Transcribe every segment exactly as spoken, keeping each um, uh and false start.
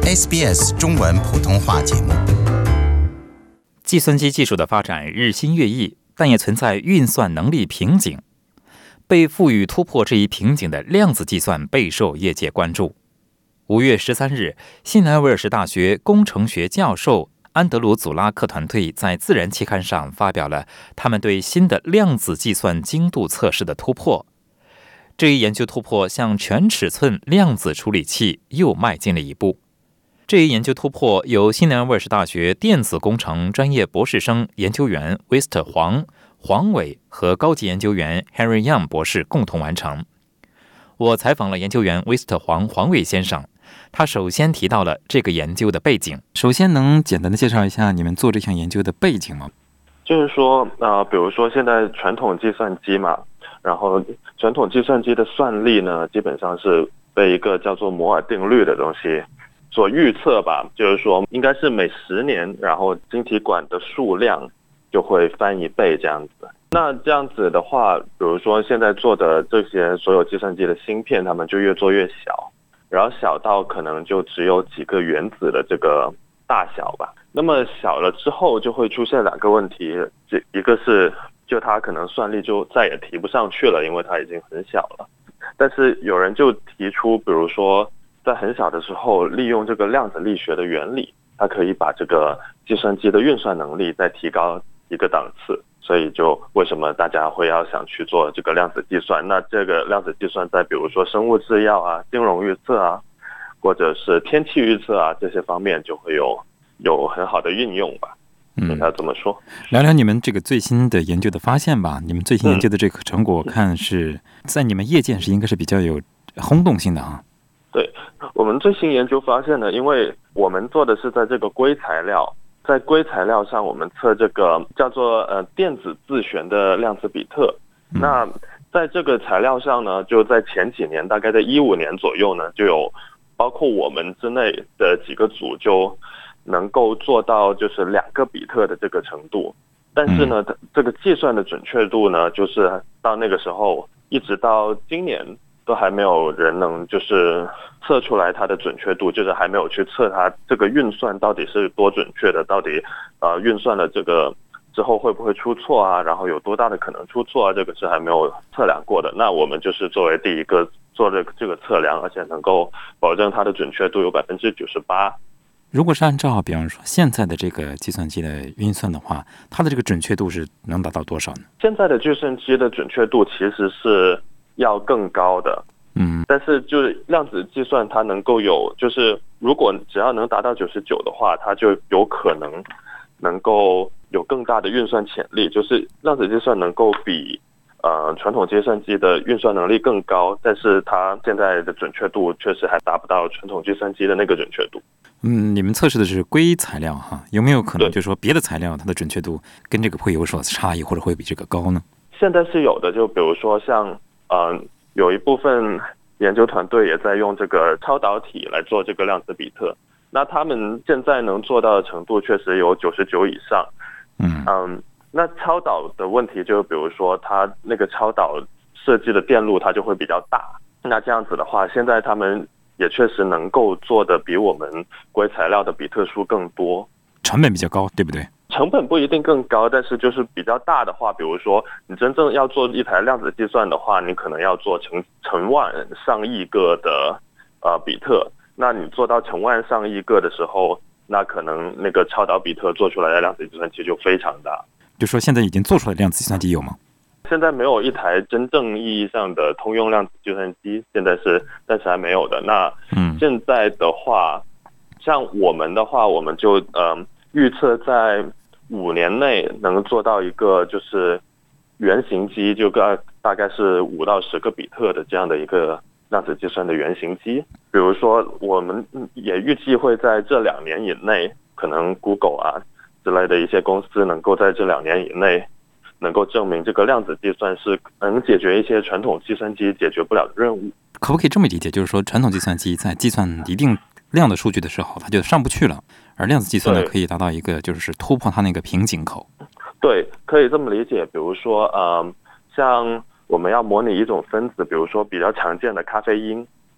S B S 中文普通话节目。 计算机技术的发展日新月异，但也存在运算能力瓶颈。被赋予突破这一瓶颈的量子计算备受业界关注。五月十三日，新南威尔士大学工程学教授安德鲁·祖拉克团队在《自然》期刊上发表了他们对新的量子计算精度测试的突破。这一研究突破向全尺寸量子处理器又迈进了一步。这一研究突破由新南威尔士大学电子工程专业博士生研究员威斯特黄、黄伟和高级研究员 Henry Young 博士共同完成。我采访了研究员威斯特黄黄伟先生，他首先提到了这个研究的背景。首先能简单的介绍一下你们做这项研究的背景吗？ 就是说呃，比如说现在传统计算机嘛，然后传统计算机的算力呢，基本上是被一个叫做摩尔定律的东西所预测吧，就是说应该是每十年，然后晶体管的数量就会翻一倍这样子。那这样子的话，比如说现在做的这些所有计算机的芯片，他们就越做越小，然后小到可能就只有几个原子的这个大小吧。那么小了之后就会出现两个问题，这一个是就它可能算力就再也提不上去了，因为它已经很小了。但是有人就提出，比如说在很小的时候利用这个量子力学的原理，它可以把这个计算机的运算能力再提高一个档次。所以就为什么大家会要想去做这个量子计算，那这个量子计算在比如说生物制药啊、金融预测啊，或者是天气预测啊这些方面就会有有很好的应用吧。嗯，应该这么说。 聊聊你们这个最新的研究的发现吧。你们最新研究的这个成果，我看是在你们业界是应该是比较有轰动性的啊。 对，我们最新研究发现呢，因为我们做的是在这个硅材料，在硅材料上我们测这个叫做呃电子自旋的量子比特。嗯、那在这个材料上呢，就在前几年，大概在一五年左右呢，就有包括我们之内的几个组就能够做到就是两个比特的这个程度。但是呢，这个计算的准确度呢，就是到那个时候一直到今年都还没有人能就是测出来它的准确度，就是还没有去测它这个运算到底是多准确的，到底呃运算了这个之后会不会出错啊，然后有多大的可能出错啊，这个是还没有测量过的。那我们就是作为第一个做这个这个测量，而且能够保证它的准确度有百分之九十八。 如果是按照比方说现在的这个计算机的运算的话，它的这个准确度是能达到多少呢？ 现在的计算机的准确度其实是要更高的。嗯，但是就是量子计算它能够有，就是如果只要能达到九十九的话，它就有可能能够有更大的运算潜力，就是量子计算能够比呃传统计算机的运算能力更高，但是它现在的准确度确实还达不到传统计算机的那个准确度。 嗯，你们测试的是硅材料哈，有没有可能就是说别的材料它的准确度跟这个会有所差异，或者会比这个高呢？ 现在是有的，就比如说像呃有一部分研究团队也在用这个超导体来做这个量子比特，那他们现在能做到的程度确实有九十九以上。嗯嗯，那超导的问题就比如说它那个超导设计的电路它就会比较大，那这样子的话，现在他们也确实能够做的比我们硅材料的比特数更多， 成本比较高，对不对？ 成本不一定更高，但是就是比较大的话，比如说你真正要做一台量子计算的话，你可能要做成成万上亿个的呃比特，那你做到成万上亿个的时候，那可能那个超导比特做出来的量子计算机就非常大。 就说现在已经做出来的量子计算机有吗？ 现在没有一台真正意义上的通用量子计算机，现在是暂时还没有的。那现在的话，像我们的话，我们就呃预测在五年内能做到一个就是原型机，就个大概是五到十个比特的这样的一个量子计算的原型机。比如说，我们也预计会在这两年以内，可能 Google 啊之类的一些公司能够在这两年以内能够证明这个量子计算是能解决一些传统计算机解决不了的任务。 可不可以这么理解，就是说传统计算机在计算一定量的数据的时候它就上不去了，而量子计算呢可以达到一个就是突破它那个瓶颈口？ 对，可以这么理解。比如说呃，像我们要模拟一种分子，比如说比较常见的咖啡因，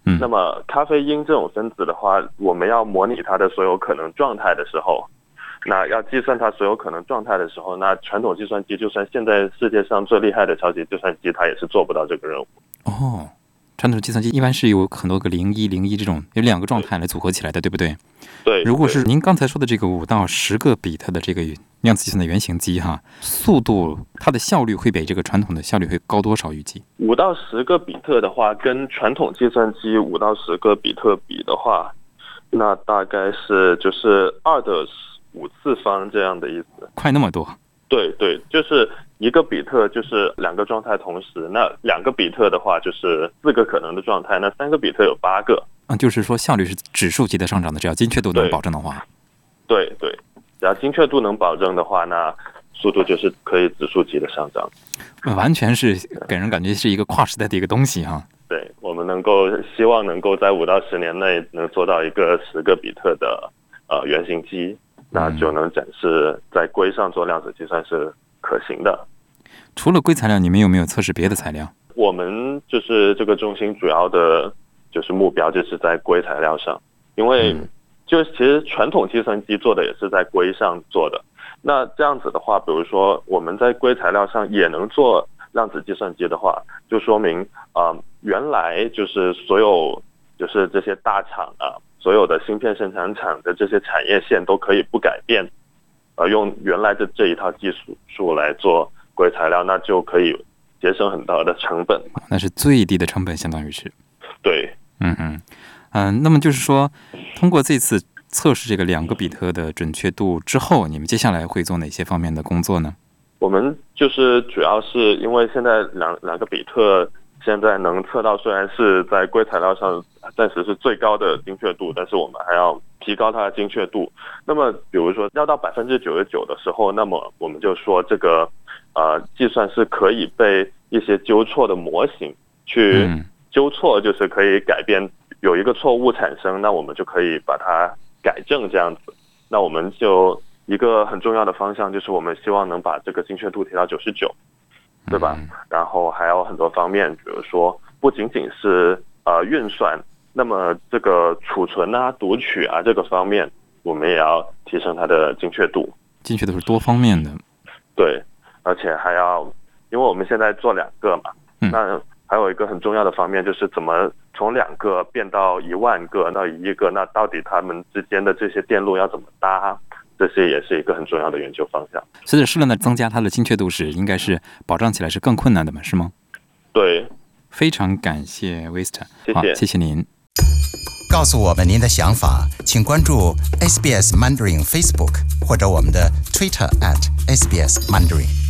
嗯， 那么咖啡因这种分子的话，我们要模拟它的所有可能状态的时候，那要计算它所有可能状态的时候，那传统计算机就算现在世界上最厉害的超级计算机，它也是做不到这个任务。 哦，传统计算机一般是有很多个零一零一这种有两个状态来组合起来的，对不对？ 对。 如果是您刚才说的这个五到十个比特的这个量子计算的原型机哈，速度它的效率会比这个传统的效率会高多少？预计五到十个比特的话，跟传统计算机五到十个比特比的话，那大概是就是二的五次方这样的意思。 快那么多？ 对对，就是一个比特就是两个状态同时，那两个比特的话就是四个可能的状态，那三个比特有八个。 嗯，就是说效率是指数级的上涨的，只要精确度能保证的话。 对对，只要精确度能保证的话，那速度就是可以指数级的上涨。 完全是给人感觉是一个跨时代的一个东西哈。 对，我们能够希望能够在五到十年内能做到一个十个比特的呃原型机，那就能展示在硅上做量子计算是可行的。 除了硅材料，你们有没有测试别的材料？ 我们就是这个中心主要的就是目标就是在硅材料上，因为就其实传统计算机做的也是在硅上做的。那这样子的话，比如说我们在硅材料上也能做量子计算机的话，就说明啊、呃，原来就是所有就是这些大厂啊，所有的芯片生产厂的这些产业线都可以不改变，呃，用原来的这一套技术术来做硅材料，那就可以节省很大的成本。 那是最低的成本，相当于是。 对， 嗯嗯嗯、呃，那么就是说，通过这次测试这个两个比特的准确度之后，你们接下来会做哪些方面的工作呢？ 我们就是主要是因为现在两两个比特现在能测到，虽然是在硅材料上暂时是最高的精确度，但是我们还要提高它的精确度。那么比如说要到百分之九十九的时候，那么我们就说这个呃计算是可以被一些纠错的模型去纠错，就是可以改变有一个错误产生，那我们就可以把它改正这样子。那我们就一个很重要的方向就是我们希望能把这个精确度提到九十九，对吧？然后还有很多方面，比如说不仅仅是呃运算，那么这个储存啊、读取啊这个方面，我们也要提升它的精确度。 精确度是多方面的。 对，而且还要，因为我们现在做两个嘛， 嗯、 那还有一个很重要的方面就是怎么从两个变到一万个到一亿个，那到底它们之间的这些电路要怎么搭？这些也是一个很重要的研究方向。 随着数量的增加，它的精确度是应该是保障起来是更困难的嘛，是吗？ 对， 非常感谢 Wister， 谢谢， 好，谢谢您。 告诉我们您的想法，请关注 S B S Mandarin Facebook 或者我们的 Twitter at S B S Mandarin。